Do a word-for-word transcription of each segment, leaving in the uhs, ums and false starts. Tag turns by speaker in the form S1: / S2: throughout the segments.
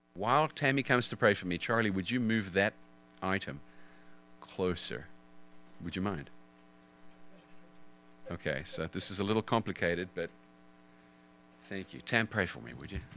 S1: While Tammy comes to pray for me, Charlie, would you move that item closer? Would you mind? Okay, so this is a little complicated, but thank you. Tam, pray for me, would you?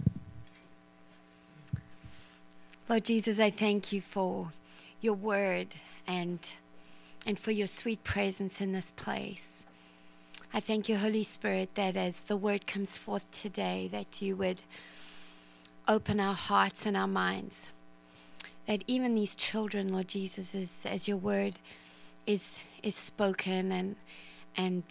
S2: Lord Jesus, I thank you for your word and and for your sweet presence in this place. I thank you, Holy Spirit, that as the word comes forth today, that you would open our hearts and our minds. That even these children, Lord Jesus, as, as your word is is spoken and and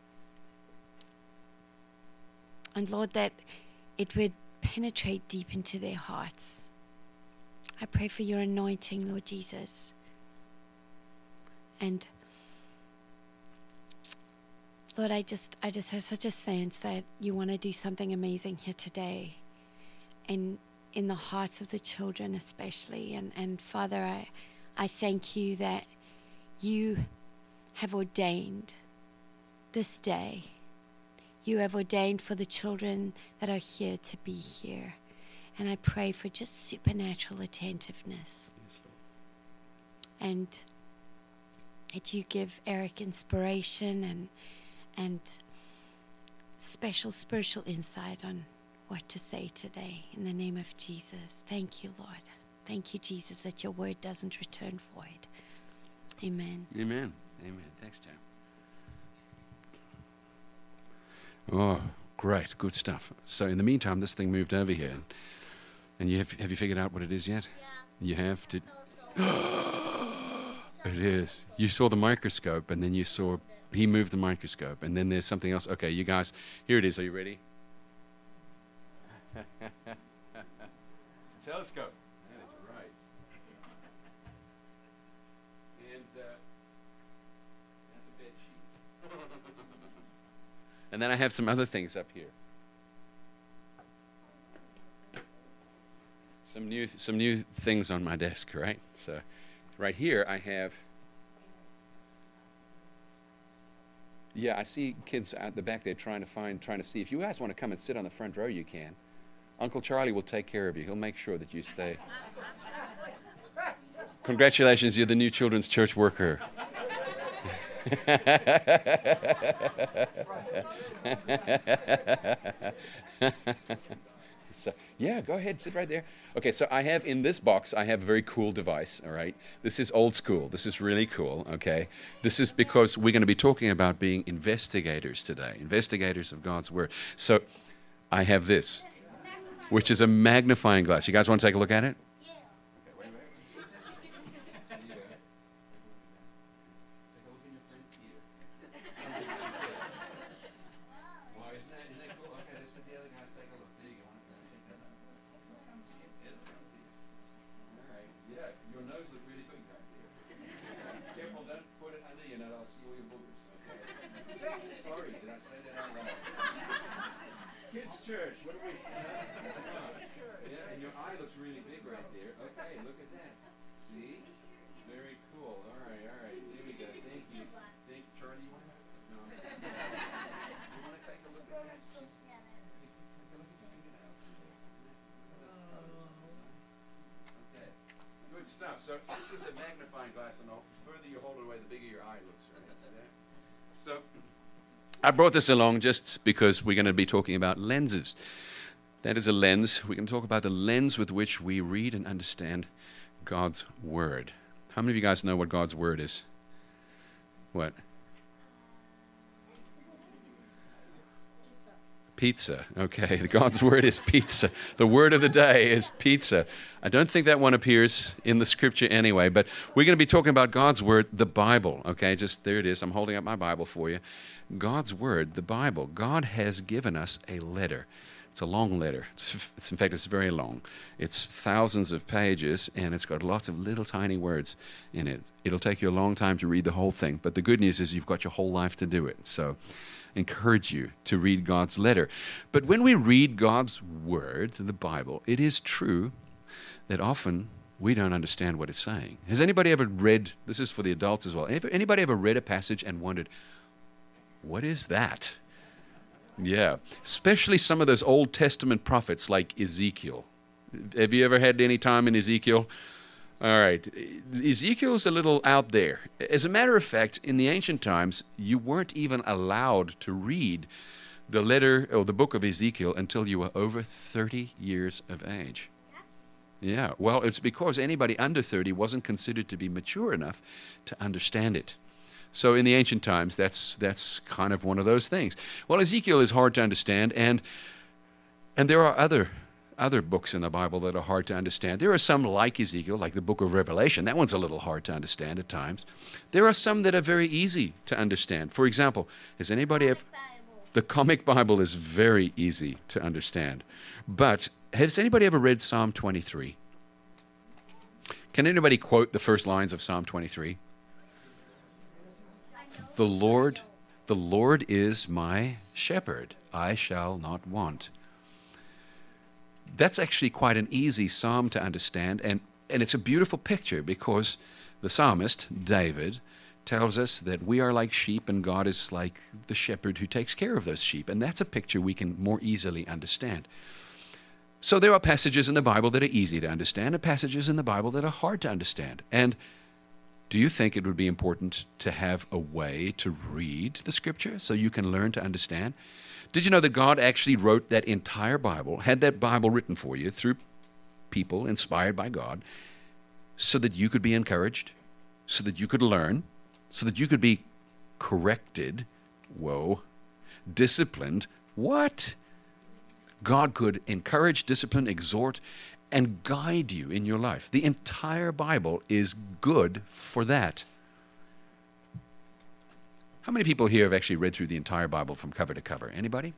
S2: and Lord, that it would penetrate deep into their hearts. I pray for your anointing, Lord Jesus. And Lord, I just I just have such a sense that you want to do something amazing here today. And in the hearts of the children especially. And, and Father, I I thank you that you have ordained this day. You have ordained for the children that are here to be here. And I pray for just supernatural attentiveness.
S1: Yes,
S2: And that you give Eric inspiration and and special spiritual insight on what to say today. In the name of Jesus. Thank you, Lord. Thank you, Jesus, that your word doesn't return void. Amen.
S1: Amen. Amen. Thanks, Tam. Oh, great. Good stuff. So in the meantime, this thing moved over here. And you have, have you figured out what it is yet?
S3: Yeah.
S1: You have? Did, it is. You saw the microscope, and then you saw, he moved the microscope, and then there's something else. Okay, you guys, here it is. Are you ready? It's a telescope. That is right. And uh, that's a bed sheet. And then I have some other things up here. Some new, some new things on my desk, right? So, right here I have. Yeah, I see kids out the back there trying to find, trying to see. If you guys want to come and sit on the front row, you can. Uncle Charlie will take care of you. He'll make sure that you stay. Congratulations, you're the new children's church worker. So, yeah, go ahead, sit right there. Okay, so I have in this box, I have a very cool device, all right? This is old school. This is really cool, okay? This is because we're going to be talking about being investigators today, investigators of God's Word. So I have this, which is a magnifying glass. You guys want to take a look at it? Church, what do we? Yeah, and your eye looks really big right there. Okay, look at that. See? Very cool. All right, all right. There we go. Thank you. Thank you, Charlie. You want to? No. You want to take a look at that? She's, take a look at your fingernails. Okay. Good stuff. So this is a magnifying glass, and the further you hold it away, the bigger your eye looks. Right? See that? So. I brought this along just because we're going to be talking about lenses. That is a lens. We're going to talk about the lens with which we read and understand God's Word. How many of you guys know what God's Word is? What? Pizza. Okay, God's Word is pizza. The word of the day is pizza. I don't think that one appears in the Scripture anyway, but we're going to be talking about God's Word, the Bible. Okay, just there it is. I'm holding up my Bible for you. God's Word, the Bible. God has given us a letter. It's a long letter. It's, it's, in fact, it's very long. It's thousands of pages, and it's got lots of little tiny words in it. It'll take you a long time to read the whole thing, but the good news is you've got your whole life to do it. So I encourage you to read God's letter. But when we read God's Word, the Bible, it is true that often we don't understand what it's saying. Has anybody ever read, this is for the adults as well, anybody ever read a passage and wondered, what is that? Yeah, especially some of those Old Testament prophets like Ezekiel. Have you ever had any time in Ezekiel? All right. Ezekiel's a little out there. As a matter of fact, in the ancient times, you weren't even allowed to read the letter or the book of Ezekiel until you were over thirty years of age. Yeah, well, it's because anybody under thirty wasn't considered to be mature enough to understand it. So in the ancient times, that's that's kind of one of those things. Well, Ezekiel is hard to understand, and and there are other other books in the Bible that are hard to understand. There are some like Ezekiel, like the book of Revelation. That one's a little hard to understand at times. There are some that are very easy to understand. For example, has anybody ever... The comic Bible is very easy to understand. But has anybody ever read Psalm twenty-three? Can anybody quote the first lines of Psalm twenty-three? The Lord, the Lord is my shepherd. I shall not want. That's actually quite an easy psalm to understand, and, and it's a beautiful picture because the psalmist, David, tells us that we are like sheep and God is like the shepherd who takes care of those sheep. And that's a picture we can more easily understand. So there are passages in the Bible that are easy to understand and passages in the Bible that are hard to understand. And do you think it would be important to have a way to read the Scripture so you can learn to understand? Did you know that God actually wrote that entire Bible, had that Bible written for you through people inspired by God so that you could be encouraged, so that you could learn, so that you could be corrected, whoa, disciplined, what? God could encourage, discipline, exhort, and guide you in your life. The entire Bible is good for that. How many people here have actually read through the entire Bible from cover to cover? Anybody?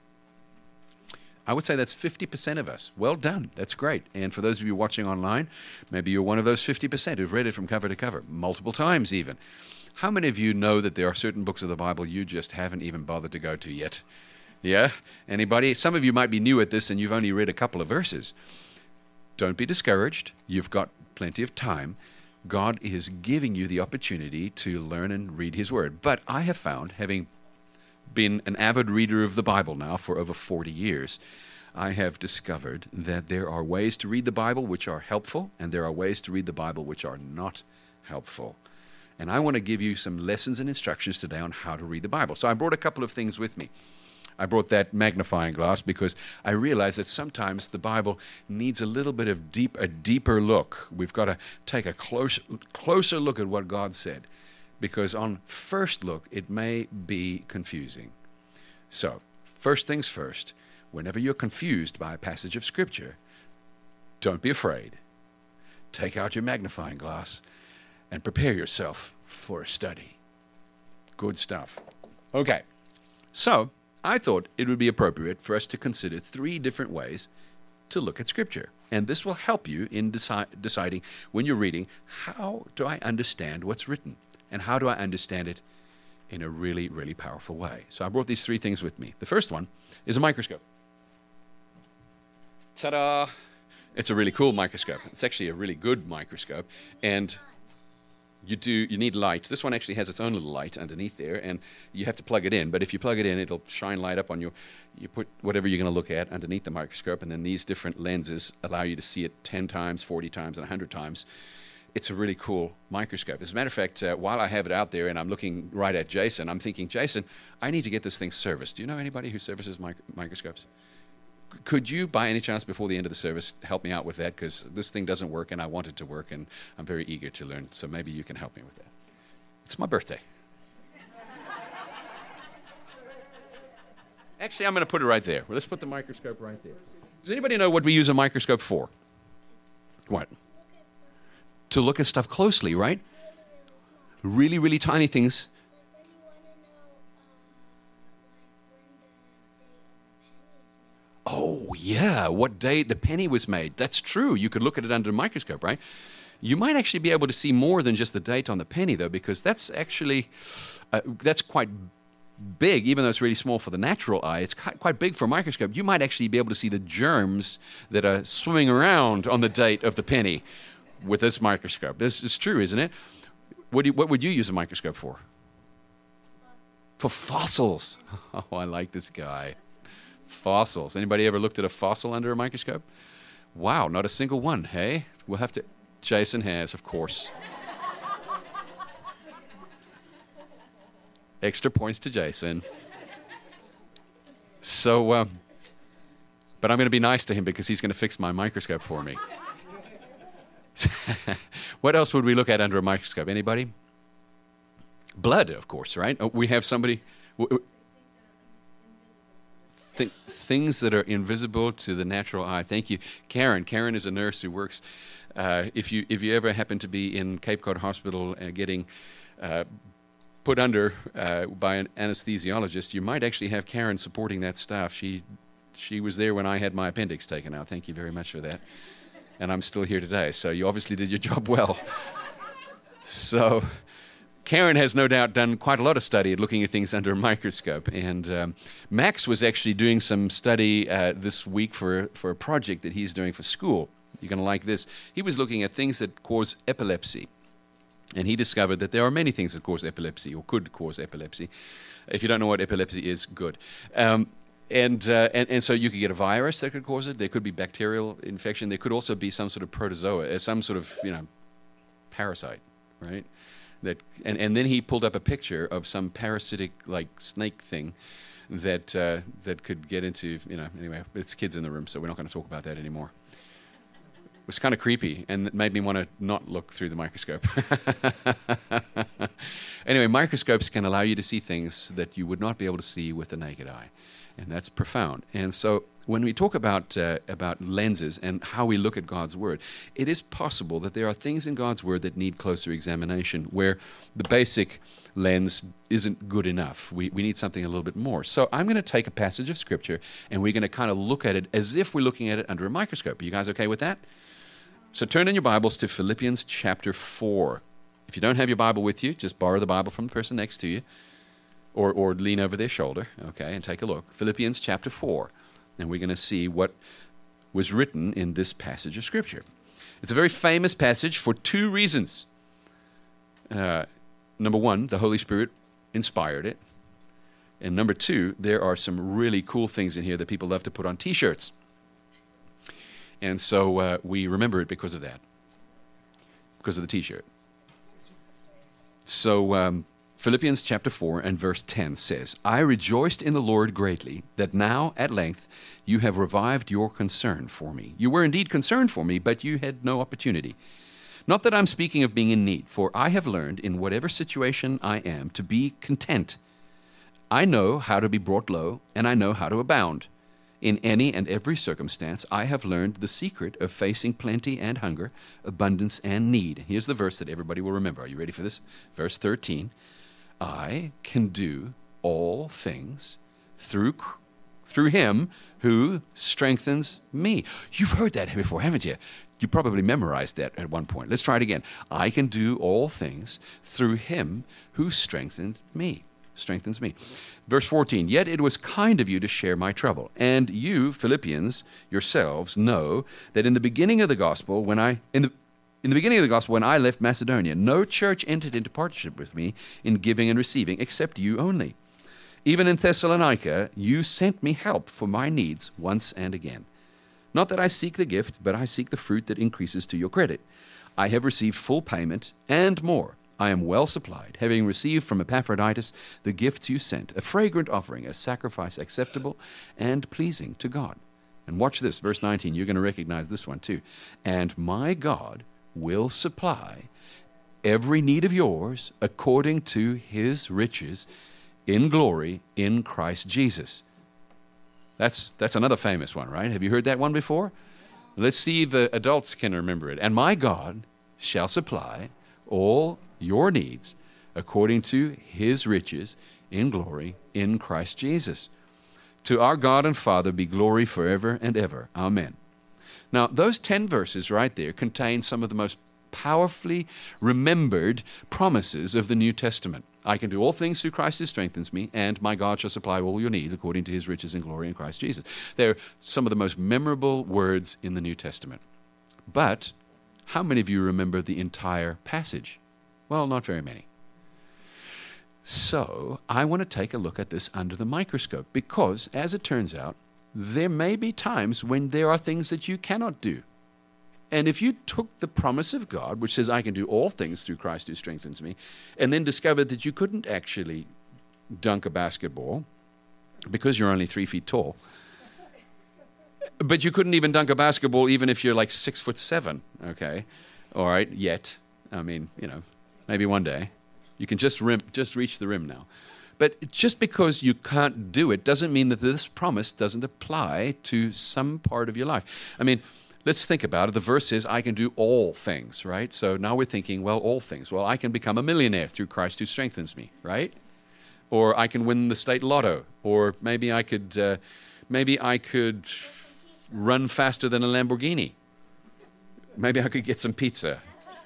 S1: I would say that's fifty percent of us. Well done. That's great. And for those of you watching online, maybe you're one of those fifty percent who've read it from cover to cover, multiple times even. How many of you know that there are certain books of the Bible you just haven't even bothered to go to yet? Yeah? Anybody? Some of you might be new at this and you've only read a couple of verses. Don't be discouraged. You've got plenty of time. God is giving you the opportunity to learn and read His Word. But I have found, having been an avid reader of the Bible now for over forty years, I have discovered that there are ways to read the Bible which are helpful, and there are ways to read the Bible which are not helpful. And I want to give you some lessons and instructions today on how to read the Bible. So I brought a couple of things with me. I brought that magnifying glass because I realize that sometimes the Bible needs a little bit of deep, a deeper look. We've got to take a close, closer look at what God said, because on first look, it may be confusing. So, first things first, whenever you're confused by a passage of Scripture, don't be afraid. Take out your magnifying glass and prepare yourself for a study. Good stuff. Okay, so I thought it would be appropriate for us to consider three different ways to look at Scripture. And this will help you in deci- deciding when you're reading, how do I understand what's written? And how do I understand it in a really, really powerful way? So I brought these three things with me. The first one is a microscope. Ta-da! It's a really cool microscope. It's actually a really good microscope. And You do. You need light. This one actually has its own little light underneath there, and you have to plug it in. But if you plug it in, it'll shine light up on you. You put whatever you're going to look at underneath the microscope, and then these different lenses allow you to see it ten times, forty times, and one hundred times. It's a really cool microscope. As a matter of fact, uh, while I have it out there and I'm looking right at Jason, I'm thinking, Jason, I need to get this thing serviced. Do you know anybody who services mic- microscopes? Could you, by any chance, before the end of the service, help me out with that? Because this thing doesn't work, and I want it to work, and I'm very eager to learn. So maybe you can help me with that. It's my birthday. Actually, I'm going to put it right there. Well, let's put the microscope right there. Does anybody know what we use a microscope for? What? To look at stuff closely, right? Really, really tiny things. Oh, yeah, what date the penny was made. That's true. You could look at it under a microscope, right? You might actually be able to see more than just the date on the penny, though, because that's actually, uh, that's quite big, even though it's really small for the natural eye. It's quite big for a microscope. You might actually be able to see the germs that are swimming around on the date of the penny with this microscope. This is true, isn't it? What, do you, what would you use a microscope for? For fossils. Oh, I like this guy. Fossils. Anybody ever looked at a fossil under a microscope? Wow, not a single one, hey? We'll have to... Jason has, of course. Extra points to Jason. So, um, but I'm going to be nice to him because he's going to fix my microscope for me. What else would we look at under a microscope? Anybody? Blood, of course, right? Oh, we have somebody... W- Th- things that are invisible to the natural eye. Thank you. Karen. Karen is a nurse who works. Uh, if you if you ever happen to be in Cape Cod Hospital uh, getting uh, put under uh, by an anesthesiologist, you might actually have Karen supporting that staff. She she was there when I had my appendix taken out. Thank you very much for that. And I'm still here today. So you obviously did your job well. So... Karen has no doubt done quite a lot of study at looking at things under a microscope. And um, Max was actually doing some study uh, this week for, for a project that he's doing for school. You're going to like this. He was looking at things that cause epilepsy. And he discovered that there are many things that cause epilepsy or could cause epilepsy. If you don't know what epilepsy is, good. Um, and, uh, and and so you could get a virus that could cause it. There could be bacterial infection. There could also be some sort of protozoa, uh, some sort of, you know, parasite, right? That, and, and then he pulled up a picture of some parasitic like snake thing that uh, that could get into, you know, anyway, it's kids in the room, so we're not going to talk about that anymore. It was kind of creepy, and it made me want to not look through the microscope. Anyway, microscopes can allow you to see things that you would not be able to see with the naked eye, and that's profound. And so when we talk about uh, about lenses and how we look at God's Word, it is possible that there are things in God's Word that need closer examination, where the basic lens isn't good enough. We, we need something a little bit more. So I'm going to take a passage of Scripture, and we're going to kind of look at it as if we're looking at it under a microscope. Are you guys okay with that? So turn in your Bibles to Philippians chapter four. If you don't have your Bible with you, just borrow the Bible from the person next to you, or, or lean over their shoulder, okay, and take a look. Philippians chapter four. And we're going to see what was written in this passage of Scripture. It's a very famous passage for two reasons. Uh, number one, the Holy Spirit inspired it. And number two, there are some really cool things in here that people love to put on T-shirts. And so uh, we remember it because of that, because of the T-shirt. So... Um, Philippians chapter four and verse ten says, I rejoiced in the Lord greatly that now at length you have revived your concern for me. You were indeed concerned for me, but you had no opportunity. Not that I'm speaking of being in need, for I have learned in whatever situation I am to be content. I know how to be brought low, and I know how to abound. In any and every circumstance, I have learned the secret of facing plenty and hunger, abundance and need. Here's the verse that everybody will remember. Are you ready for this? Verse thirteen. I can do all things through through him who strengthens me. You've heard that before, haven't you? You probably memorized that at one point. Let's try it again. I can do all things through him who strengthens me. Strengthens me. Verse fourteen, yet it was kind of you to share my trouble. And you, Philippians, yourselves know that in the beginning of the gospel, when I in the In the beginning of the gospel, when I left Macedonia, no church entered into partnership with me in giving and receiving, except you only. Even in Thessalonica, you sent me help for my needs once and again. Not that I seek the gift, but I seek the fruit that increases to your credit. I have received full payment and more. I am well supplied, having received from Epaphroditus the gifts you sent, a fragrant offering, a sacrifice acceptable and pleasing to God. And watch this, verse nineteen. You're going to recognize this one too. And my God will supply every need of yours according to his riches in glory in Christ Jesus. That's that's another famous one, right? Have you heard that one before? Let's see if the adults can remember it. And my God shall supply all your needs according to his riches in glory in Christ Jesus. To our God and Father be glory forever and ever. Amen. Now, those ten verses right there contain some of the most powerfully remembered promises of the New Testament. I can do all things through Christ who strengthens me, and my God shall supply all your needs according to his riches and glory in Christ Jesus. They're some of the most memorable words in the New Testament. But how many of you remember the entire passage? Well, not very many. So I want to take a look at this under the microscope because, as it turns out, there may be times when there are things that you cannot do. And if you took the promise of God, which says, I can do all things through Christ who strengthens me, and then discovered that you couldn't actually dunk a basketball because you're only three feet tall, but you couldn't even dunk a basketball even if you're like six foot seven, okay? All right, yet. I mean, you know, maybe one day. You can just rim, just reach the rim now. But just because you can't do it doesn't mean that this promise doesn't apply to some part of your life. I mean, let's think about it. The verse says, I can do all things, right? So now we're thinking, well, all things. Well, I can become a millionaire through Christ who strengthens me, right? Or I can win the state lotto. Or maybe I could, uh, maybe I could run faster than a Lamborghini. Maybe I could get some pizza.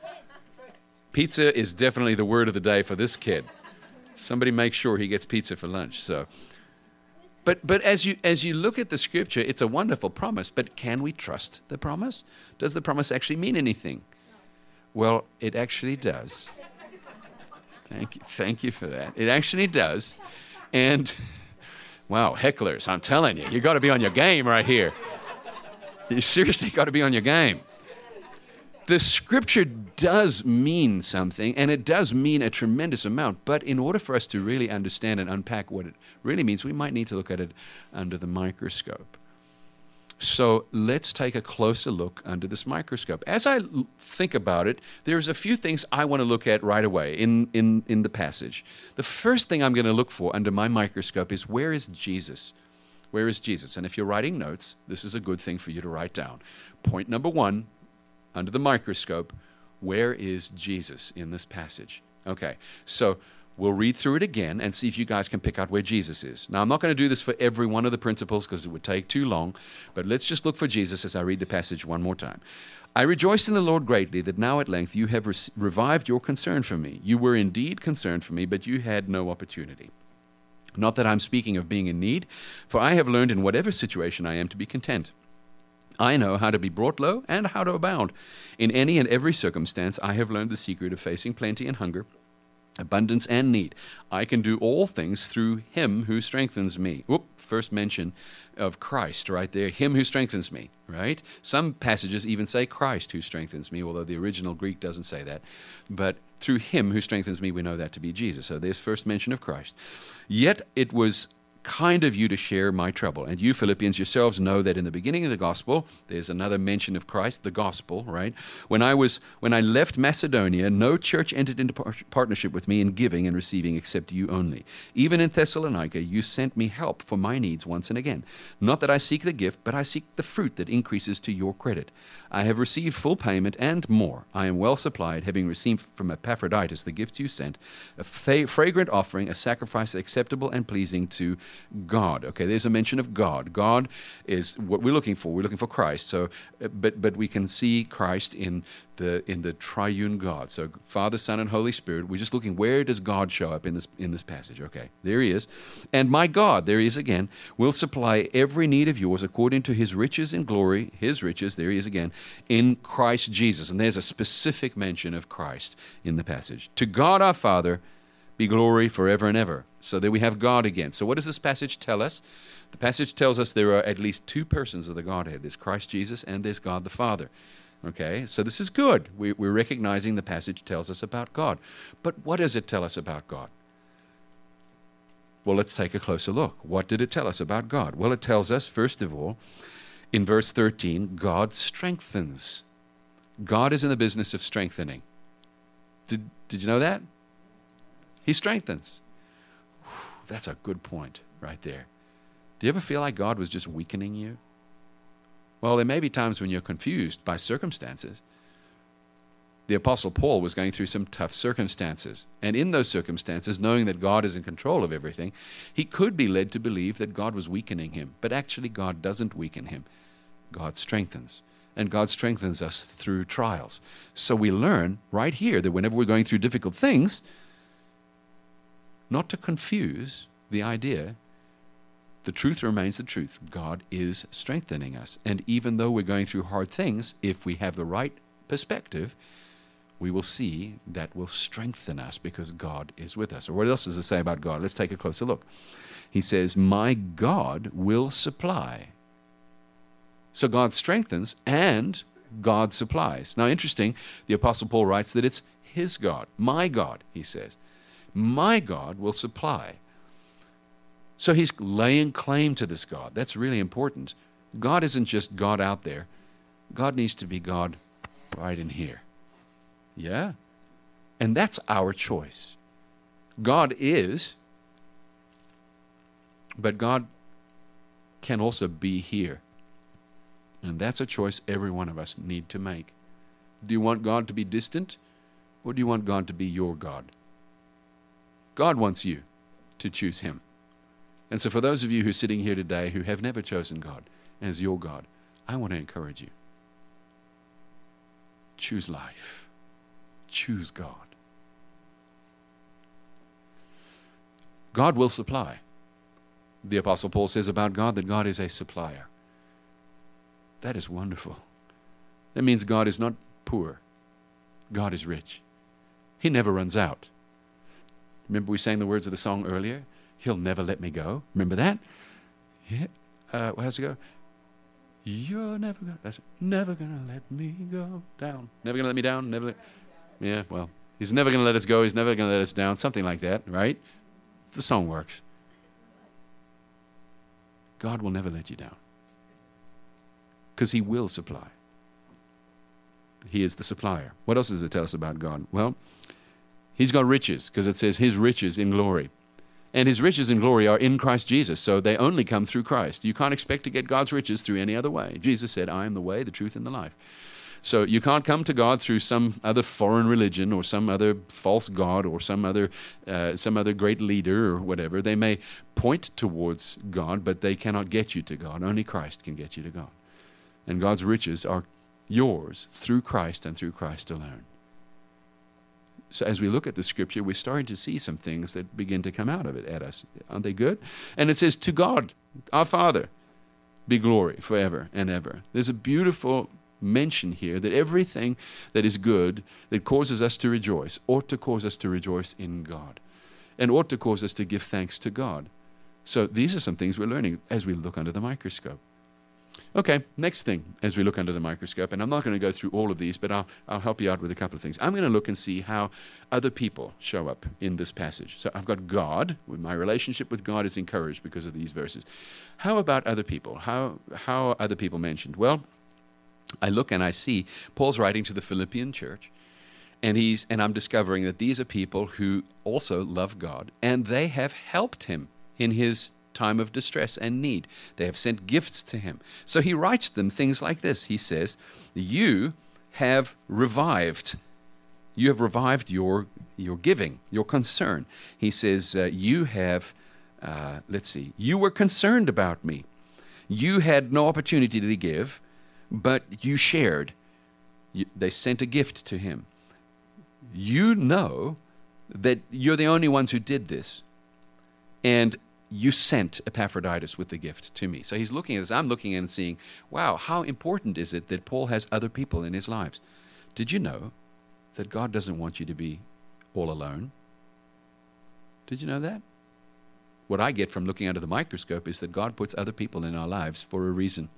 S1: Pizza is definitely the word of the day for this kid. Somebody make sure he gets pizza for lunch. So, but but as you as you look at the scripture, it's a wonderful promise. But can we trust the promise? Does the promise actually mean anything? Well, it actually does. Thank you, thank you for that. It actually does. And wow, hecklers! I'm telling you, you got to be on your game right here. You seriously got to be on your game. The scripture does mean something, and it does mean a tremendous amount, but in order for us to really understand and unpack what it really means, we might need to look at it under the microscope. So let's take a closer look under this microscope. As I l- think about it, there's a few things I want to look at right away in, in, in the passage. The first thing I'm going to look for under my microscope is, where is Jesus? Where is Jesus? And if you're writing notes, this is a good thing for you to write down. Point number one, under the microscope, where is Jesus in this passage? Okay, so we'll read through it again and see if you guys can pick out where Jesus is. Now, I'm not going to do this for every one of the principles because it would take too long, but let's just look for Jesus as I read the passage one more time. I rejoice in the Lord greatly that now at length you have re- revived your concern for me. You were indeed concerned for me, but you had no opportunity. Not that I'm speaking of being in need, for I have learned in whatever situation I am to be content. I know how to be brought low and how to abound. In any and every circumstance, I have learned the secret of facing plenty and hunger, abundance and need. I can do all things through him who strengthens me. Whoop, first mention of Christ right there. Him who strengthens me, right? Some passages even say Christ who strengthens me, although the original Greek doesn't say that. But through him who strengthens me, we know that to be Jesus. So there's first mention of Christ. Yet it was kind of you to share my trouble. And you, Philippians, yourselves know that in the beginning of the gospel, there's another mention of Christ, the gospel, right? When I was, when I left Macedonia, no church entered into par- partnership with me in giving and receiving except you only. Even in Thessalonica, you sent me help for my needs once and again. Not that I seek the gift, but I seek the fruit that increases to your credit. I have received full payment and more. I am well supplied, having received from Epaphroditus the gifts you sent, a fa- fragrant offering, a sacrifice acceptable and pleasing to God. Okay, there's a mention of God. God is what we're looking for. We're looking for Christ. So, but but we can see Christ in the in the triune God. So Father, Son, and Holy Spirit. We're just looking, where does God show up in this in this passage? Okay, there he is. And my God, there he is again, will supply every need of yours according to his riches in glory, his riches, there he is again, in Christ Jesus. And there's a specific mention of Christ in the passage. To God our Father be glory forever and ever. So there we have God again. So what does this passage tell us? The passage tells us there are at least two persons of the Godhead. There's Christ Jesus and there's God the Father. Okay, so this is good. We, we're recognizing the passage tells us about God. But what does it tell us about God? Well, let's take a closer look. What did it tell us about God? Well, it tells us, first of all, in verse thirteen, God strengthens. God is in the business of strengthening. Did, did you know that? He strengthens. Whew, that's a good point right there. Do you ever feel like God was just weakening you? Well, there may be times when you're confused by circumstances. The Apostle Paul was going through some tough circumstances. And in those circumstances, knowing that God is in control of everything, he could be led to believe that God was weakening him. But actually, God doesn't weaken him. God strengthens. And God strengthens us through trials. So we learn right here that whenever we're going through difficult things, not to confuse the idea, the truth remains the truth. God is strengthening us. And even though we're going through hard things, if we have the right perspective, we will see that will strengthen us because God is with us. Or what else does it say about God? Let's take a closer look. He says, my God will supply So God strengthens and God supplies. Now, interesting, the Apostle Paul writes that it's his God, my God, he says. My God will supply. So he's laying claim to this God. That's really important. God isn't just God out there. God needs to be God right in here. Yeah? And that's our choice. God is, but God can also be here. And that's a choice every one of us need to make. Do you want God to be distant, or do you want God to be your God? God wants you to choose him. And so for those of you who are sitting here today who have never chosen God as your God, I want to encourage you. Choose life. Choose God. God will supply. The Apostle Paul says about God that God is a supplier. That is wonderful. That means God is not poor. God is rich. He never runs out. Remember we sang the words of the song earlier? He'll never let me go. Remember that? Yeah. Uh, how's it go? You're never gonna, that's it. Never gonna let me go down. Never gonna let me down. Never let, yeah, well, he's never gonna let us go. He's never gonna let us down. Something like that, right? The song works. God will never let you down. Because he will supply. He is the supplier. What else does it tell us about God? Well, he's got riches, because it says his riches in glory. And his riches in glory are in Christ Jesus, so they only come through Christ. You can't expect to get God's riches through any other way. Jesus said, I am the way, the truth, and the life. So you can't come to God through some other foreign religion or some other false god or some other uh, some other great leader or whatever. They may point towards God, but they cannot get you to God. Only Christ can get you to God. And God's riches are yours through Christ and through Christ alone. So as we look at the scripture, we're starting to see some things that begin to come out of it at us. Aren't they good? And it says, to God, our Father, be glory forever and ever. There's a beautiful mention here that everything that is good, that causes us to rejoice, ought to cause us to rejoice in God, and ought to cause us to give thanks to God. So these are some things we're learning as we look under the microscope. Okay, next thing as we look under the microscope, and I'm not going to go through all of these, but I'll, I'll help you out with a couple of things. I'm going to look and see how other people show up in this passage. So I've got God. My relationship with God is encouraged because of these verses. How about other people? How, how are other people mentioned? Well, I look and I see Paul's writing to the Philippian church, and he's and I'm discovering that these are people who also love God, and they have helped him in his time of distress and need. They have sent gifts to him. So he writes them things like this. He says, you have revived. You have revived your, your giving, your concern. He says, uh, you have, uh, let's see, you were concerned about me. You had no opportunity to give, but you shared. You, they sent a gift to him. You know that you're the only ones who did this. And you sent Epaphroditus with the gift to me. So he's looking at this. I'm looking at it and seeing, wow, how important is it that Paul has other people in his lives? Did you know that God doesn't want you to be all alone? Did you know that? What I get from looking under the microscope is that God puts other people in our lives for a reason.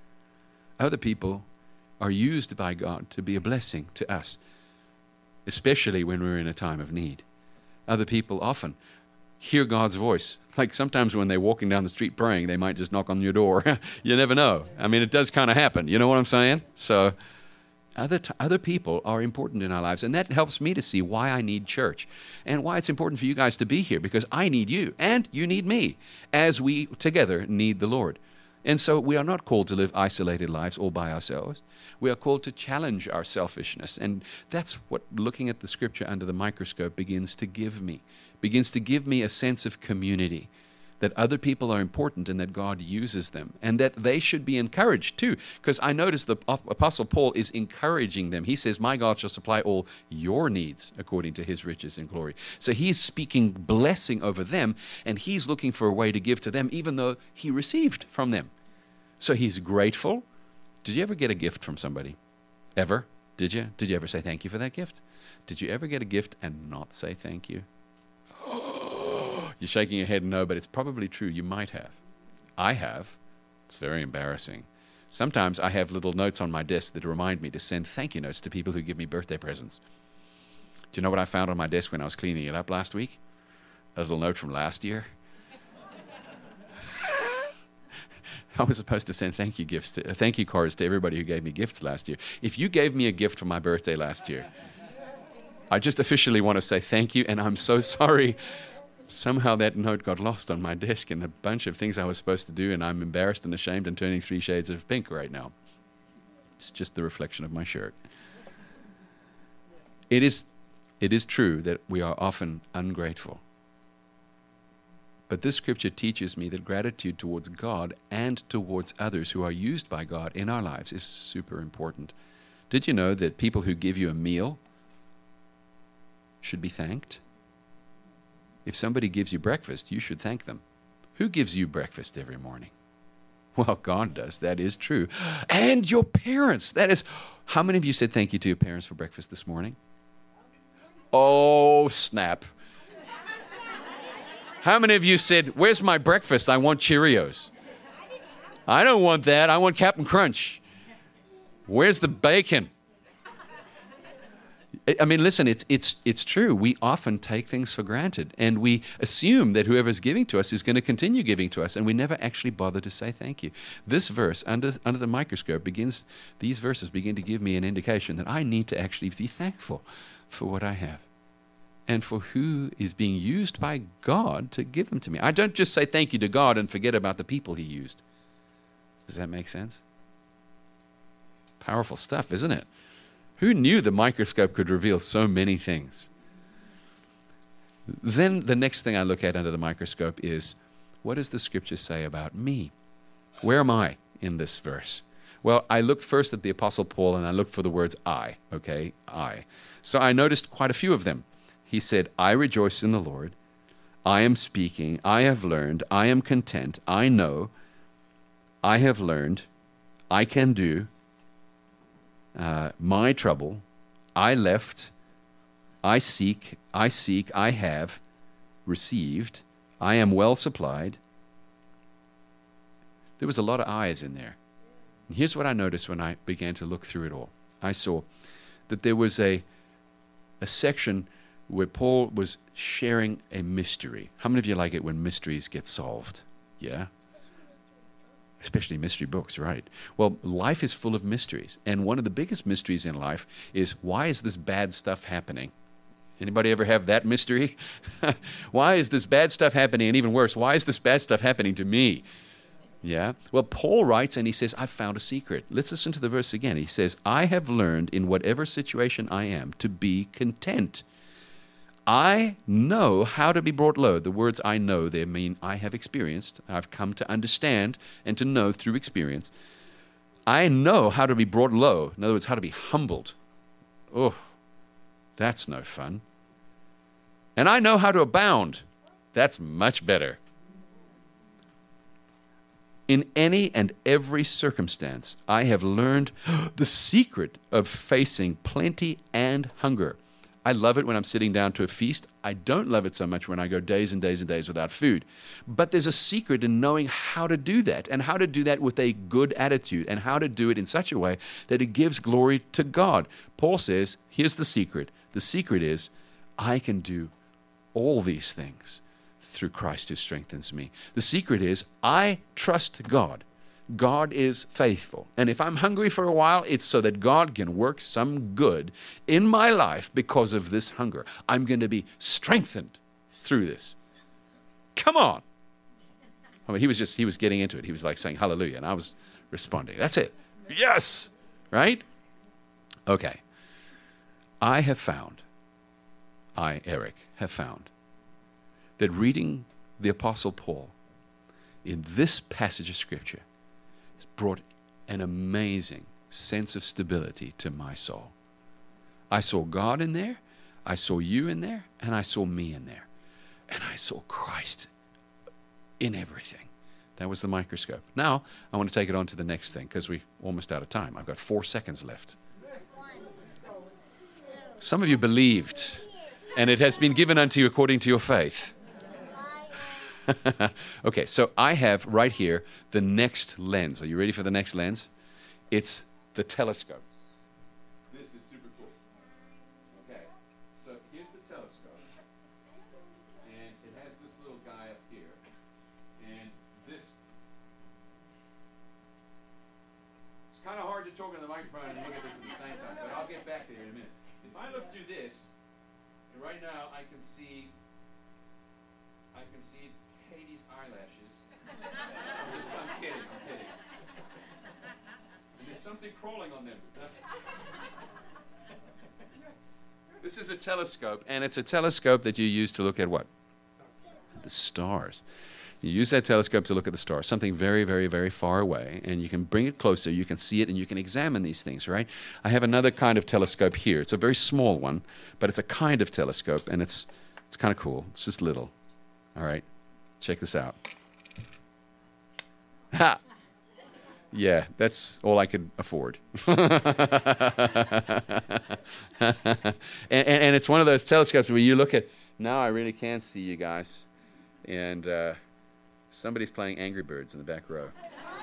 S1: Other people are used by God to be a blessing to us, especially when we're in a time of need. Other people often hear God's voice. Like sometimes when they're walking down the street praying, they might just knock on your door. You never know. I mean, it does kind of happen. You know what I'm saying? So other t- other people are important in our lives, and that helps me to see why I need church and why it's important for you guys to be here, because I need you and you need me as we together need the Lord. And so we are not called to live isolated lives all by ourselves. We are called to challenge our selfishness. And that's what looking at the scripture under the microscope begins to give me. Begins to give me a sense of community, that other people are important and that God uses them, and that they should be encouraged too. Because I notice the Apostle Paul is encouraging them. He says, my God shall supply all your needs according to his riches and glory. So he's speaking blessing over them, and he's looking for a way to give to them, even though he received from them. So he's grateful. Did you ever get a gift from somebody? Ever? Did you? Did you ever say thank you for that gift? Did you ever get a gift and not say thank you? You're shaking your head no, but it's probably true. You might have. I have. It's very embarrassing. Sometimes I have little notes on my desk that remind me to send thank you notes to people who give me birthday presents. Do you know what I found on my desk when I was cleaning it up last week? A little note from last year. I was supposed to send thank you gifts, to, uh, thank you cards to everybody who gave me gifts last year. If you gave me a gift for my birthday last year, I just officially want to say thank you, and I'm so sorry. Somehow that note got lost on my desk and a bunch of things I was supposed to do, and I'm embarrassed and ashamed and turning three shades of pink right now. It's just the reflection of my shirt. It is, it is true that we are often ungrateful. But this scripture teaches me that gratitude towards God and towards others who are used by God in our lives is super important. Did you know that people who give you a meal should be thanked? If somebody gives you breakfast, you should thank them. Who gives you breakfast every morning? Well, God does. That is true. And your parents. That is. How many of you said thank you to your parents for breakfast this morning? Oh, snap. How many of you said, where's my breakfast? I want Cheerios. I don't want that. I want Captain Crunch. Where's the bacon? I mean, listen, it's it's it's true. We often take things for granted, and we assume that whoever's giving to us is going to continue giving to us, and we never actually bother to say thank you. This verse, under under the microscope, begins. These verses begin to give me an indication that I need to actually be thankful for what I have, and for who is being used by God to give them to me. I don't just say thank you to God and forget about the people He used. Does that make sense? Powerful stuff, isn't it? Who knew the microscope could reveal so many things? Then the next thing I look at under the microscope is, what does the scripture say about me? Where am I in this verse? Well, I looked first at the Apostle Paul, and I looked for the words I, okay, I. So I noticed quite a few of them. He said, I rejoice in the Lord. I am speaking. I have learned. I am content. I know. I have learned. I can do. Uh, my trouble, I left, I seek, I seek, I have received, I am well supplied. There was a lot of I's in there. And here's what I noticed when I began to look through it all. I saw that there was a, a section where Paul was sharing a mystery. How many of you like it when mysteries get solved? Yeah? Especially mystery books, right? Well, life is full of mysteries. And one of the biggest mysteries in life is, why is this bad stuff happening? Anybody ever have that mystery? Why is this bad stuff happening? And even worse, why is this bad stuff happening to me? Yeah? Well, Paul writes and he says, I've found a secret. Let's listen to the verse again. He says, I have learned in whatever situation I am to be content. I know how to be brought low. The words I know there mean I have experienced. I've come to understand and to know through experience. I know how to be brought low. In other words, how to be humbled. Oh, that's no fun. And I know how to abound. That's much better. In any and every circumstance, I have learned the secret of facing plenty and hunger. I love it when I'm sitting down to a feast. I don't love it so much when I go days and days and days without food. But there's a secret in knowing how to do that, and how to do that with a good attitude, and how to do it in such a way that it gives glory to God. Paul says, here's the secret. The secret is, I can do all these things through Christ who strengthens me. The secret is, I trust God. God is faithful. And if I'm hungry for a while, it's so that God can work some good in my life because of this hunger. I'm going to be strengthened through this. Come on. I mean, he was just, he was getting into it. He was like saying hallelujah, and I was responding. That's it. Yes. Right? Okay. I have found, I, Eric, have found that reading the Apostle Paul in this passage of Scripture brought an amazing sense of stability to my soul. I saw God in there, I saw you in there, and I saw me in there. And I saw Christ in everything. That was the microscope. Now, I want to take it on to the next thing, because we're almost out of time. I've got four seconds left. Some of you believed, and it has been given unto you according to your faith. Okay, so I have right here the next lens. Are you ready for the next lens? It's the telescope. This is super cool. Okay, so here's the telescope. And it has this little guy up here. And this... It's kind of hard to talk into the microphone and look at this at the same time, but I'll get back there in a minute. If I look through this, and right now I can see... I can see Katie's eyelashes. I'm just, I'm kidding, I'm kidding. And there's something crawling on them. This is a telescope, and it's a telescope that you use to look at what? The stars. You use that telescope to look at the stars, something very, very, very far away, and you can bring it closer, you can see it, and you can examine these things, right? I have another kind of telescope here. It's a very small one, but it's a kind of telescope, and it's it's kind of cool. It's just little. All right, check this out. Ha! Yeah, that's all I could afford. and, and, and it's one of those telescopes where you look at, now I really can see you guys. And uh, somebody's playing Angry Birds in the back row.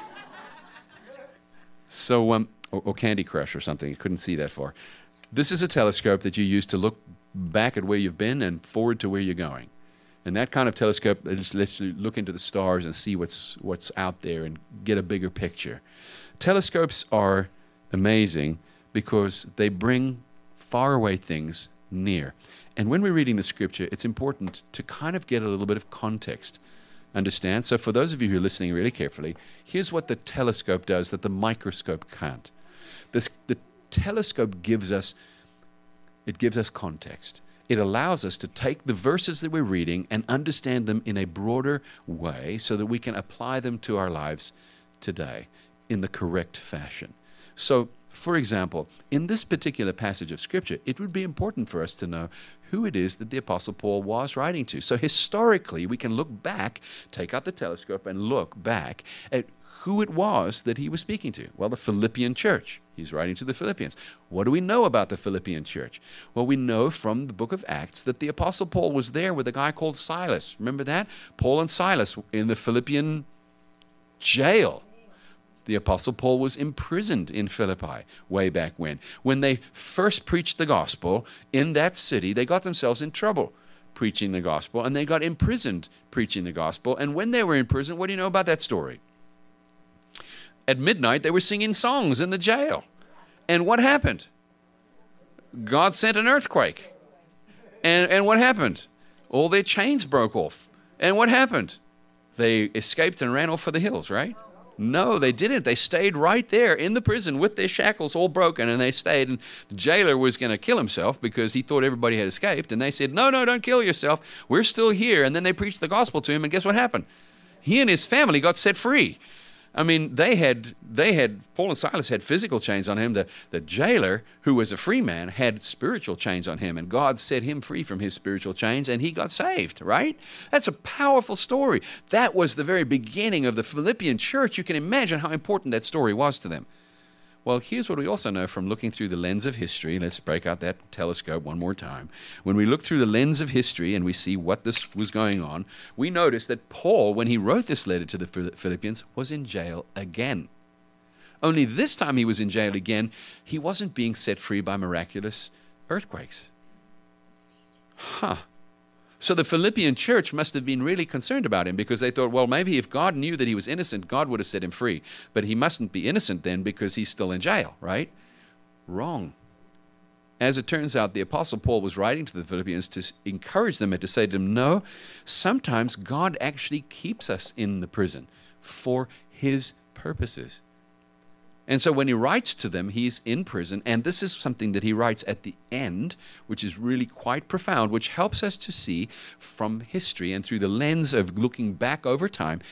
S1: So, um, or, or Candy Crush or something. You couldn't see that far. This is a telescope that you use to look back at where you've been and forward to where you're going. And that kind of telescope just lets you look into the stars and see what's what's out there and get a bigger picture. Telescopes are amazing because they bring faraway things near. And when we're reading the scripture, it's important to kind of get a little bit of context. Understand? So for those of you who are listening really carefully, here's what the telescope does that the microscope can't. This, the telescope gives us, it gives us context. It allows us to take the verses that we're reading and understand them in a broader way so that we can apply them to our lives today in the correct fashion. So, for example, in this particular passage of Scripture, it would be important for us to know who it is that the Apostle Paul was writing to. So historically, we can look back, take out the telescope and look back at who it was that he was speaking to. Well, the Philippian church. He's writing to the Philippians. What do we know about the Philippian church? Well, we know from the book of Acts that the Apostle Paul was there with a guy called Silas. Remember that? Paul and Silas in the Philippian jail. The Apostle Paul was imprisoned in Philippi way back when. When they first preached the gospel in that city, they got themselves in trouble preaching the gospel, and they got imprisoned preaching the gospel. And when they were in prison, what do you know about that story? At midnight, they were singing songs in the jail. And what happened? God sent an earthquake. And, and what happened? All their chains broke off. And what happened? They escaped and ran off for the hills, right? No, they didn't. They stayed right there in the prison with their shackles all broken, and they stayed. And the jailer was going to kill himself because he thought everybody had escaped. And they said, no, no, don't kill yourself. We're still here. And then they preached the gospel to him, and guess what happened? He and his family got set free. I mean, they had, they had, Paul and Silas had physical chains on him. The, the jailer, who was a free man, had spiritual chains on him, and God set him free from his spiritual chains, and he got saved, right? That's a powerful story. That was the very beginning of the Philippian church. You can imagine how important that story was to them. Well, here's what we also know from looking through the lens of history. Let's break out that telescope one more time. When we look through the lens of history and we see what this was going on, we notice that Paul, when he wrote this letter to the Philippians, was in jail again. Only this time he was in jail again, he wasn't being set free by miraculous earthquakes. Huh. So the Philippian church must have been really concerned about him because they thought, well, maybe if God knew that he was innocent, God would have set him free. But he mustn't be innocent then because he's still in jail, right? Wrong. As it turns out, the Apostle Paul was writing to the Philippians to encourage them and to say to them, no, sometimes God actually keeps us in the prison for his purposes. And so when he writes to them, he's in prison, and this is something that he writes at the end, which is really quite profound, which helps us to see from history and through the lens of looking back over time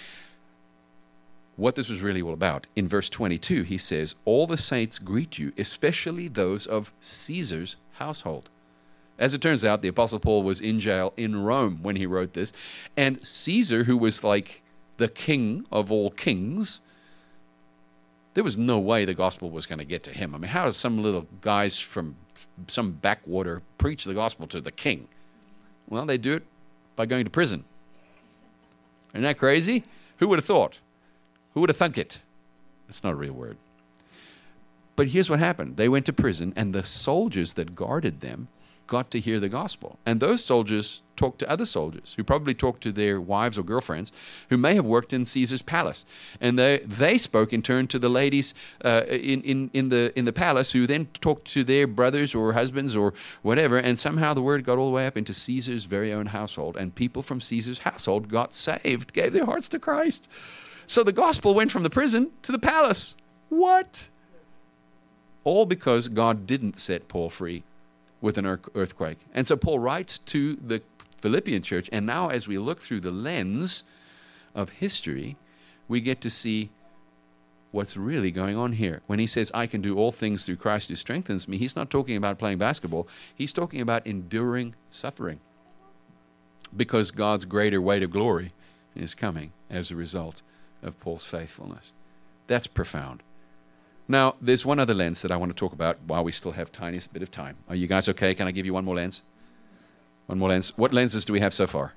S1: what this was really all about. In verse twenty-two, he says, all the saints greet you, especially those of Caesar's household. As it turns out, the Apostle Paul was in jail in Rome when he wrote this, and Caesar, who was like the king of all kings, there was no way the gospel was going to get to him. I mean, how does some little guys from some backwater preach the gospel to the king? Well, they do it by going to prison. Isn't that crazy? Who would have thought? Who would have thunk it? That's not a real word. But here's what happened. They went to prison, and the soldiers that guarded them got to hear the gospel. And those soldiers talked to other soldiers who probably talked to their wives or girlfriends who may have worked in Caesar's palace. And they, they spoke in turn to the ladies uh, in, in, in, the, in the palace, who then talked to their brothers or husbands or whatever. And somehow the word got all the way up into Caesar's very own household. And people from Caesar's household got saved, gave their hearts to Christ. So the gospel went from the prison to the palace. What? All because God didn't set Paul free with an earthquake. And so Paul writes to the Philippian church, and now as we look through the lens of history, we get to see what's really going on here. When he says, I can do all things through Christ who strengthens me, he's not talking about playing basketball. He's talking about enduring suffering, because God's greater weight of glory is coming as a result of Paul's faithfulness. That's profound. Now, there's one other lens that I want to talk about while we still have tiniest bit of time. Are you guys okay? Can I give you one more lens? One more lens. What lenses do we have so far?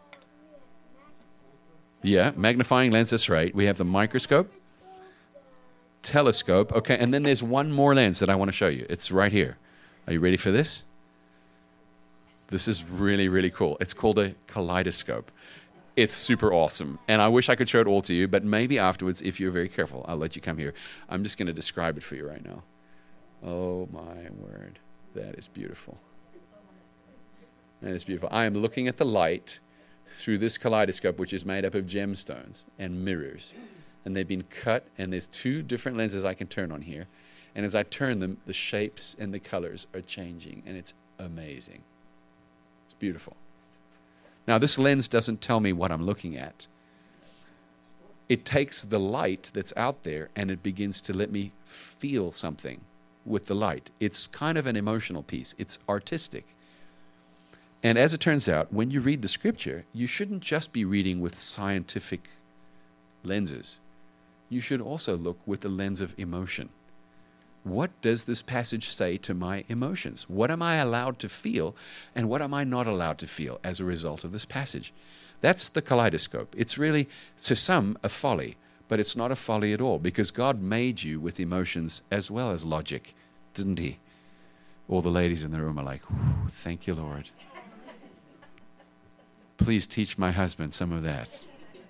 S1: Yeah, magnifying lens, that's right. We have the microscope, telescope. Okay, and then there's one more lens that I want to show you. It's right here. Are you ready for this? This is really, really cool. It's called a kaleidoscope. It's super awesome. And I wish I could show it all to you, but maybe afterwards, if you're very careful, I'll let you come here. I'm just going to describe it for you right now. Oh, my word. That is beautiful. That is beautiful. I am looking at the light through this kaleidoscope, which is made up of gemstones and mirrors. And they've been cut, and there's two different lenses I can turn on here. And as I turn them, the shapes and the colors are changing, and it's amazing. It's beautiful. Now, this lens doesn't tell me what I'm looking at. It takes the light that's out there and it begins to let me feel something with the light. It's kind of an emotional piece. It's artistic. And as it turns out, when you read the scripture, you shouldn't just be reading with scientific lenses. You should also look with the lens of emotion. What does this passage say to my emotions? What am I allowed to feel, and what am I not allowed to feel as a result of this passage? That's the kaleidoscope. It's really, to some, a folly, but it's not a folly at all, because God made you with emotions as well as logic, didn't he? All the ladies in the room are like, thank you, Lord. Please teach my husband some of that.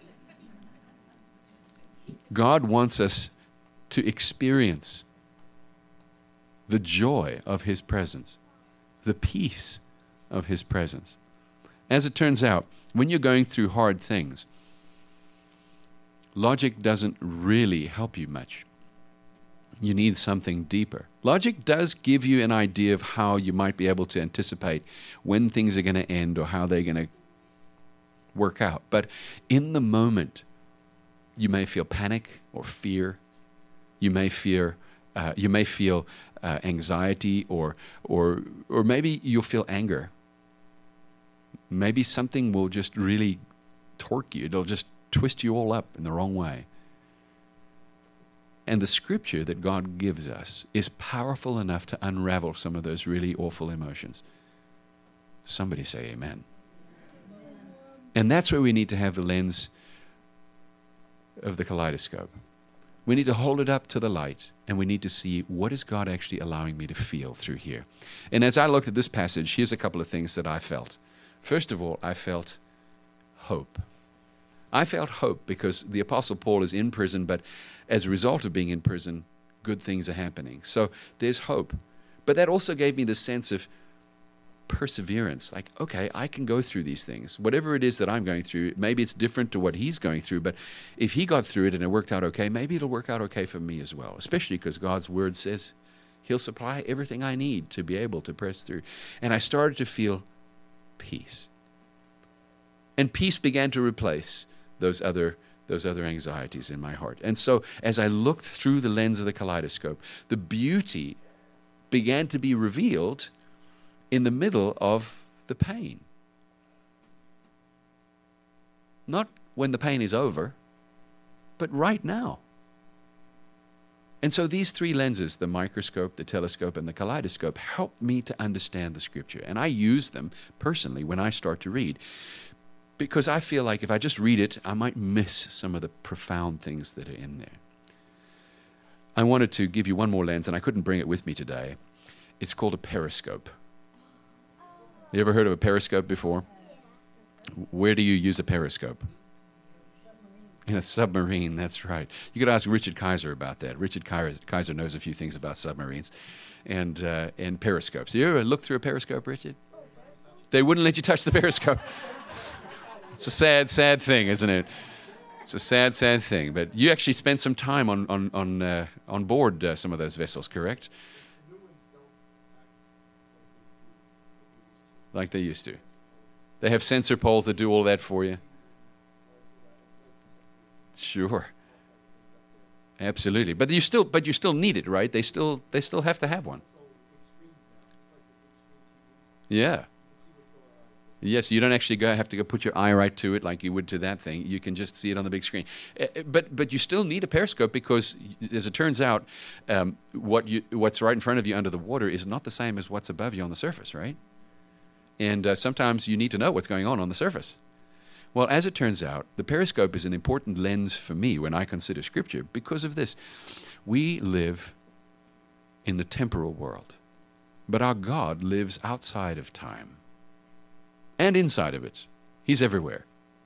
S1: God wants us to experience the joy of his presence, the peace of his presence. As it turns out, when you're going through hard things, logic doesn't really help you much. You need something deeper. Logic does give you an idea of how you might be able to anticipate when things are going to end or how they're going to work out. But in the moment, you may feel panic or fear. You may fear, uh, you may feel Uh, anxiety, or or or maybe you'll feel anger. Maybe something will just really torque you. It'll just twist you all up in the wrong way. And the scripture that God gives us is powerful enough to unravel some of those really awful emotions. Somebody say amen. And that's where we need to have the lens of the kaleidoscope. We need to hold it up to the light, and we need to see, what is God actually allowing me to feel through here? And as I looked at this passage, here's a couple of things that I felt. First of all, I felt hope. I felt hope because the Apostle Paul is in prison, but as a result of being in prison, good things are happening. So there's hope. But that also gave me the sense of perseverance. Like, okay, I can go through these things. Whatever it is that I'm going through, maybe it's different to what he's going through, but if he got through it and it worked out okay, maybe it'll work out okay for me as well, especially because God's word says he'll supply everything I need to be able to press through. And I started to feel peace. And peace began to replace those other those other anxieties in my heart. And so as I looked through the lens of the kaleidoscope, the beauty began to be revealed in the middle of the pain. Not when the pain is over, but right now. And so these three lenses, the microscope, the telescope, and the kaleidoscope, help me to understand the scripture. And I use them personally when I start to read, because I feel like if I just read it, I might miss some of the profound things that are in there. I wanted to give you one more lens, and I couldn't bring it with me today. It's called a periscope. You ever heard of a periscope before? Where do you use a periscope? In a submarine, that's right. You could ask Richard Kaiser about that. Richard Kaiser knows a few things about submarines and uh, and periscopes. You ever look through a periscope, Richard? They wouldn't let you touch the periscope. It's a sad, sad thing, isn't it? It's a sad, sad thing. But you actually spent some time on on on uh, on board uh, some of those vessels, correct? Like they used to. They have sensor poles that do all that for you. Sure. Absolutely. But you still but you still need it, right? They still they still have to have one. Yeah. Yes, you don't actually go have to go put your eye right to it like you would to that thing. You can just see it on the big screen. Uh, But but you still need a periscope because, as it turns out, um, what you what's right in front of you under the water is not the same as what's above you on the surface, right? And uh, sometimes you need to know what's going on on the surface. Well, as it turns out, the periscope is an important lens for me when I consider Scripture because of this. We live in the temporal world, but our God lives outside of time and inside of it. He's everywhere.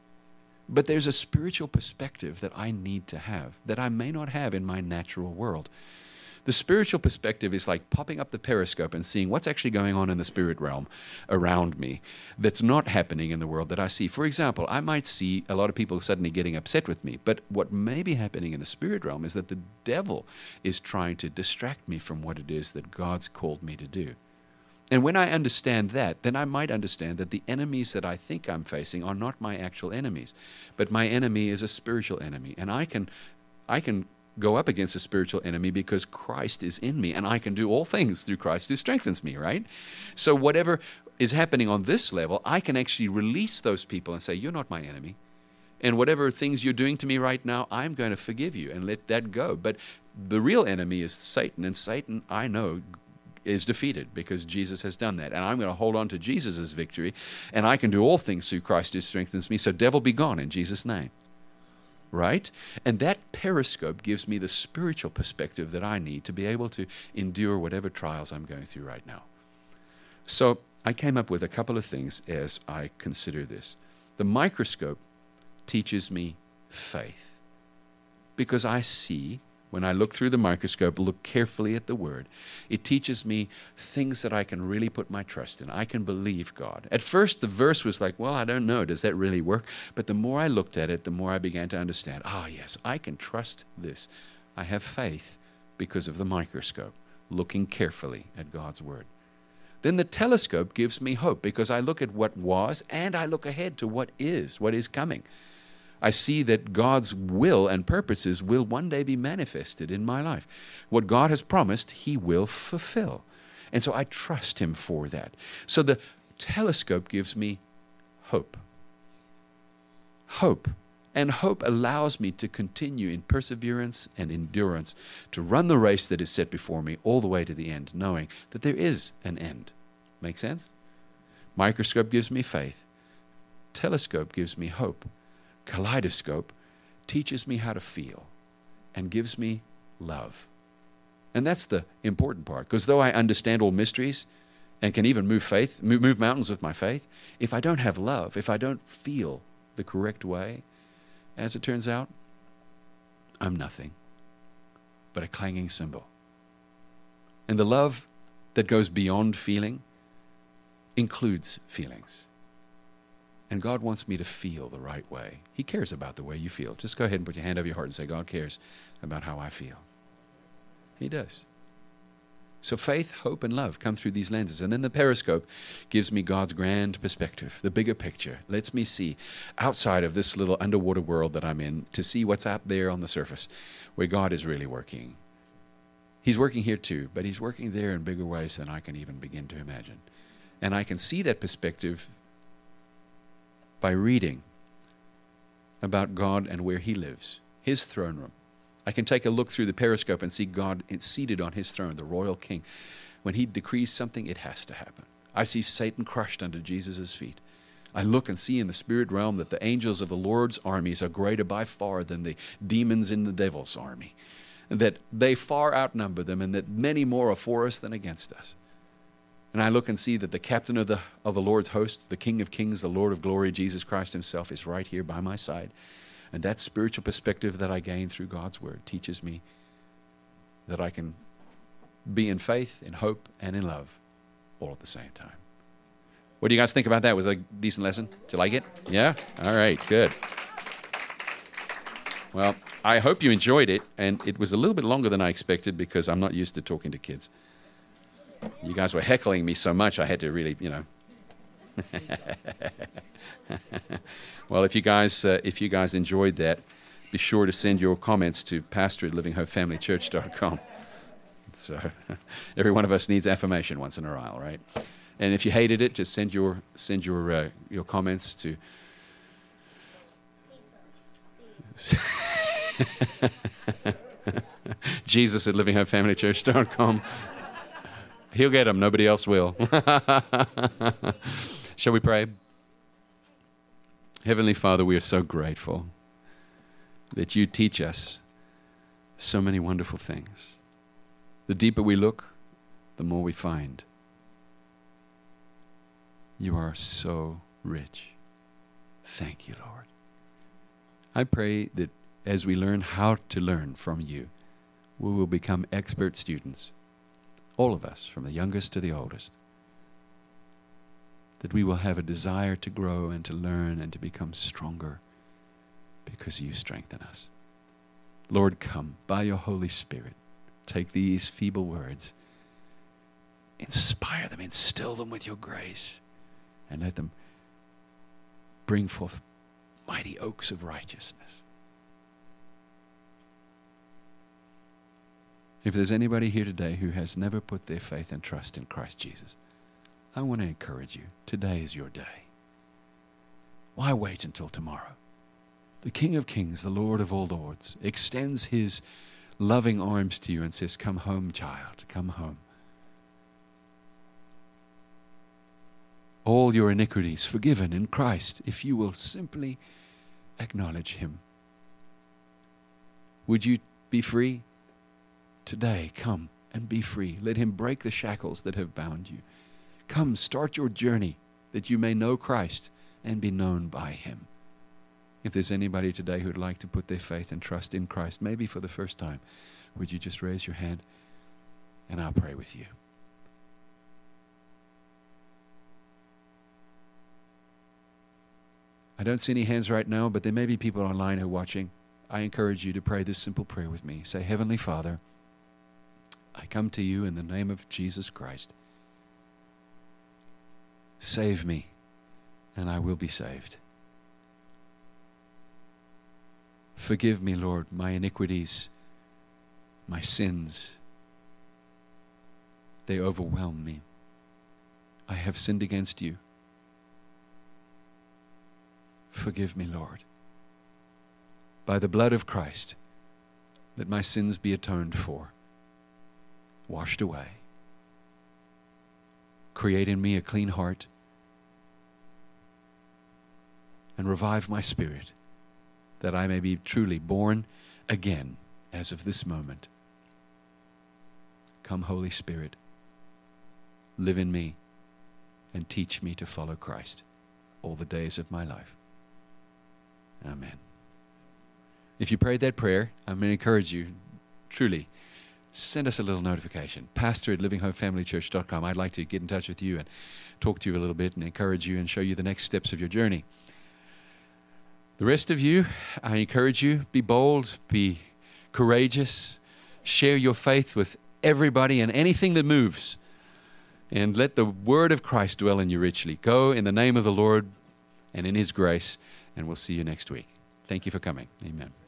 S1: But there's a spiritual perspective that I need to have that I may not have in my natural world. The spiritual perspective is like popping up the periscope and seeing what's actually going on in the spirit realm around me that's not happening in the world that I see. For example, I might see a lot of people suddenly getting upset with me, but what may be happening in the spirit realm is that the devil is trying to distract me from what it is that God's called me to do. And when I understand that, then I might understand that the enemies that I think I'm facing are not my actual enemies, but my enemy is a spiritual enemy, and I can I can go up against a spiritual enemy because Christ is in me, and I can do all things through Christ who strengthens me, right? So whatever is happening on this level, I can actually release those people and say, you're not my enemy. And whatever things you're doing to me right now, I'm going to forgive you and let that go. But the real enemy is Satan, and Satan, I know, is defeated because Jesus has done that. And I'm going to hold on to Jesus' victory, and I can do all things through Christ who strengthens me. So devil be gone in Jesus' name. Right? And that periscope gives me the spiritual perspective that I need to be able to endure whatever trials I'm going through right now. So I came up with a couple of things as I consider this. The microscope teaches me faith because I see, when I look through the microscope, look carefully at the Word, it teaches me things that I can really put my trust in. I can believe God. At first, the verse was like, well, I don't know. Does that really work? But the more I looked at it, the more I began to understand, ah, yes, I can trust this. I have faith because of the microscope, looking carefully at God's Word. Then the telescope gives me hope because I look at what was and I look ahead to what is, what is coming. I see that God's will and purposes will one day be manifested in my life. What God has promised, He will fulfill. And so I trust Him for that. So the telescope gives me hope. Hope. And hope allows me to continue in perseverance and endurance to run the race that is set before me all the way to the end, knowing that there is an end. Make sense? Microscope gives me faith. Telescope gives me hope. Kaleidoscope teaches me how to feel and gives me love. And that's the important part, because though I understand all mysteries and can even move faith, move, move mountains with my faith, if I don't have love, if I don't feel the correct way, as it turns out, I'm nothing but a clanging cymbal. And the love that goes beyond feeling includes feelings. And God wants me to feel the right way. He cares about the way you feel. Just go ahead and put your hand over your heart and say, God cares about how I feel. He does. So faith, hope, and love come through these lenses. And then the periscope gives me God's grand perspective, the bigger picture. Lets me see outside of this little underwater world that I'm in, to see what's out there on the surface, where God is really working. He's working here too, but He's working there in bigger ways than I can even begin to imagine. And I can see that perspective by reading about God and where He lives, His throne room. I can take a look through the periscope and see God seated on His throne, the royal King. When He decrees something, it has to happen. I see Satan crushed under Jesus' feet. I look and see in the spirit realm that the angels of the Lord's armies are greater by far than the demons in the devil's army. that they far outnumber them and that many more are for us than against us. And I look and see that the captain of the, of the Lord's hosts, the King of kings, the Lord of glory, Jesus Christ himself is right here by my side. And that spiritual perspective that I gain through God's word teaches me that I can be in faith, in hope, and in love all at the same time. What do you guys think about that? Was it a decent lesson? Did you like it? Yeah? All right, good. Well, I hope you enjoyed it, and it was a little bit longer than I expected because I'm not used to talking to kids. You guys were heckling me so much, I had to really, you know. Well, if you guys uh, if you guys enjoyed that, be sure to send your comments to pastor at living hope family church dot com. So every one of us needs affirmation once in a while, right? And if you hated it, just send your send your uh, your comments to Jesus at living hope family church dot com. He'll get them. Nobody else will. Shall we pray? Heavenly Father, we are so grateful that you teach us so many wonderful things. The deeper we look, the more we find. You are so rich. Thank you, Lord. I pray that as we learn how to learn from you, we will become expert students. All of us, from the youngest to the oldest, that we will have a desire to grow and to learn and to become stronger because you strengthen us. Lord, come by your Holy Spirit. Take these feeble words, inspire them, instill them with your grace, and let them bring forth mighty oaks of righteousness. If there's anybody here today who has never put their faith and trust in Christ Jesus, I want to encourage you. Today is your day. Why wait until tomorrow? The King of Kings, the Lord of all lords, extends his loving arms to you and says, come home, child, come home. All your iniquities forgiven in Christ if you will simply acknowledge him. Would you be free? Today, come and be free. Let him break the shackles that have bound you. Come, start your journey that you may know Christ and be known by him. If there's anybody today who would like to put their faith and trust in Christ, maybe for the first time, would you just raise your hand and I'll pray with you. I don't see any hands right now, but there may be people online who are watching. I encourage you to pray this simple prayer with me. Say, Heavenly Father, I come to you in the name of Jesus Christ. Save me, and I will be saved. Forgive me, Lord, my iniquities, my sins. They overwhelm me. I have sinned against you. Forgive me, Lord. By the blood of Christ, let my sins be atoned for, washed away. Create in me a clean heart and revive my spirit, that I may be truly born again as of this moment. Come, Holy Spirit, live in me and teach me to follow Christ all the days of my life. Amen. If you prayed that prayer, I'm going to encourage you, truly, send us a little notification. Pastor at living hope family church dot com. I'd like to get in touch with you and talk to you a little bit and encourage you and show you the next steps of your journey. The rest of you, I encourage you, be bold, be courageous, share your faith with everybody and anything that moves, and let the word of Christ dwell in you richly. Go in the name of the Lord and in his grace, and we'll see you next week. Thank you for coming. Amen.